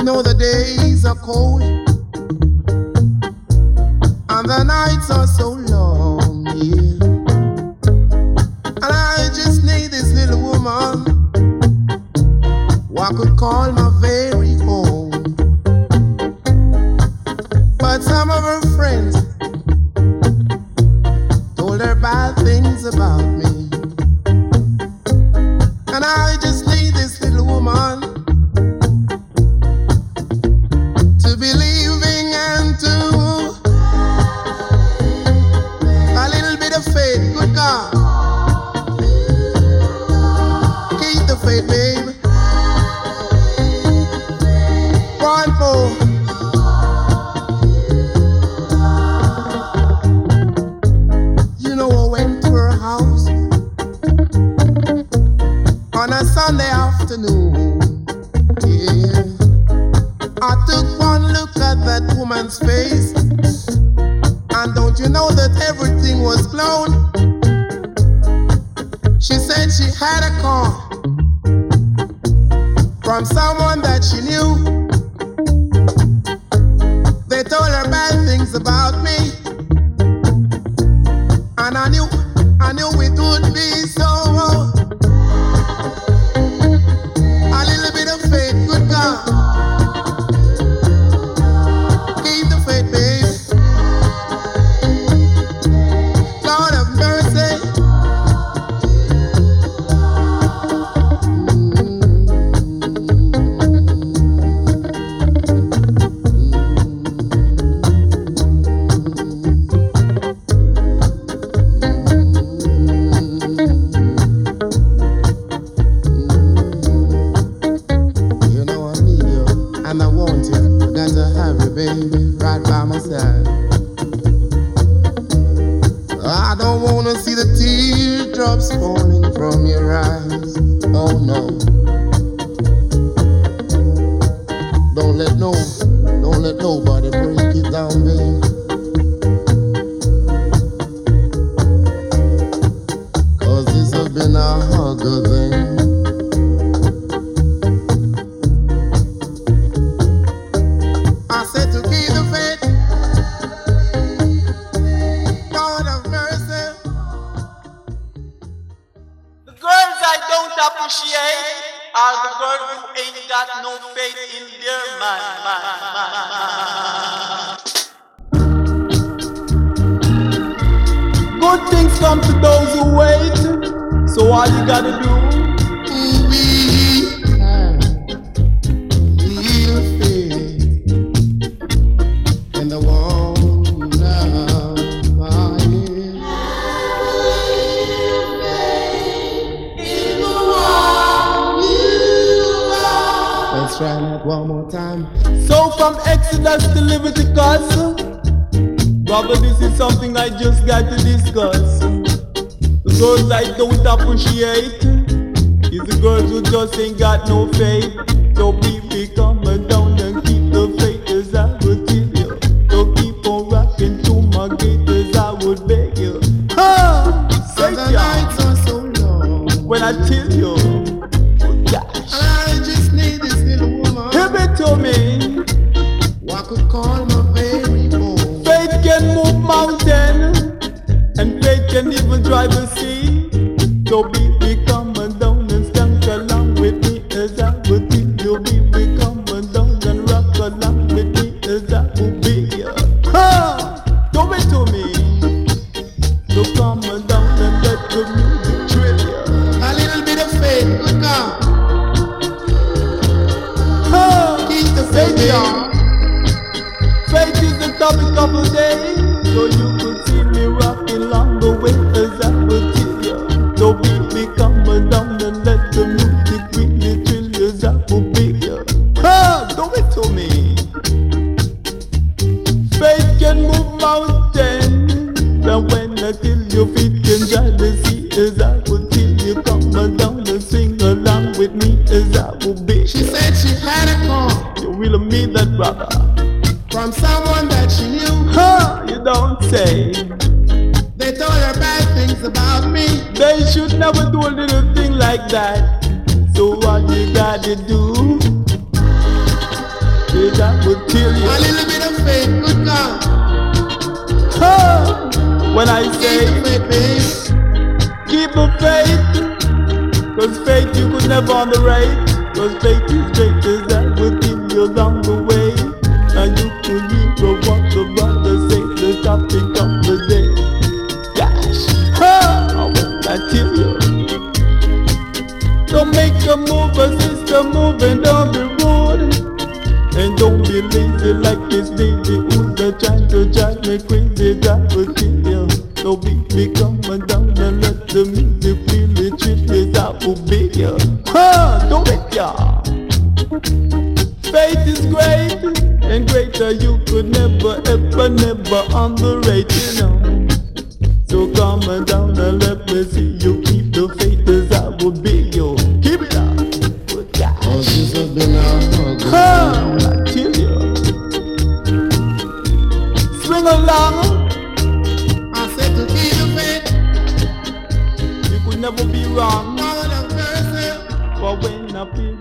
know the days are cold and the nights are so long, yeah. And I just need this little woman who I could call my very own. But some of her friends told her bad things about me, and I just need this little woman to believing and to a little bit of faith. Good God, keep the faith, baby. One more. You know, I went to her house on a Sunday afternoon. Yeah, I took one look at that woman's face, and don't you know that everything was blown? She said she had a call from someone that she knew. They told her bad things about me, and I knew it would be so. A little bit of faith, good God, keep the faith, baby. Lord of mercy. You know I need you and I want you. I got to have you, baby, right by my side. I don't wanna see the teardrops falling from your eyes. Oh no. Don't let nobody break it down, baby. 'Cause this has been a hugger thing. I said to keep the faith. God of mercy. The girls I don't appreciate are the girls who ain't got no faith in their man. Good things come to those who wait, so all you gotta do, We have real faith in the one now, my Let's try that one more time. so from Exodus to Leviticus, brother, this is something I just got to discuss. The girls I don't appreciate is the girls who just ain't got no faith. So be coming down and keep the faith as I would tell you. So keep on rocking to my gate as I would beg you. Ha! Say The ya, nights are so long. when I tell you, oh gosh, I just need this little woman give it to me. who I could call my very own. Faith can move mountain, and faith can even drive a sea. So be coming down and stand along with me as I would think you be coming down and rock along with me as I would be. Ha! Do it to me. So come down and let the music thrill you. A little bit of faith, good God, Ha! keep the Say faith, ya. Faith is the topic of the day, so you could see me rocking along the way as I would tell you. So be coming down and let the music really thrill you as I would be. Ha! Do it to me. Faith can move mountains, and when I tell you feet can dry the sea as I would tell you. Come down and sing along with me as I would be. She said she had a call You really mean that, brother? from someone that she knew. Ha! You don't say. They told her bad things about me. They should never do a little thing like that. So what you gotta do? crazy, I would kill you. A little bit of faith, good God. When I say keep the faith, cause faith you could never underrate. Cause faith is great as that will keep you along the way. And you could hear what the brother say, the topic of the day. Gosh, I won't I tell you. Don't make a move, a sister moving down the road. And don't be lazy like this lady who's trying to drive me crazy, that will kill you. So be coming down and let the music feel it, treat it, that will be you. Do it, y'all. Faith is great, and greater you could never, ever, never underrate, you know. So come on down and let me see you keep the faith as I will be you. Keep it up. I tell you. Swing along. I said to keep the faith. You could never be wrong. Lord have mercy. But when I feel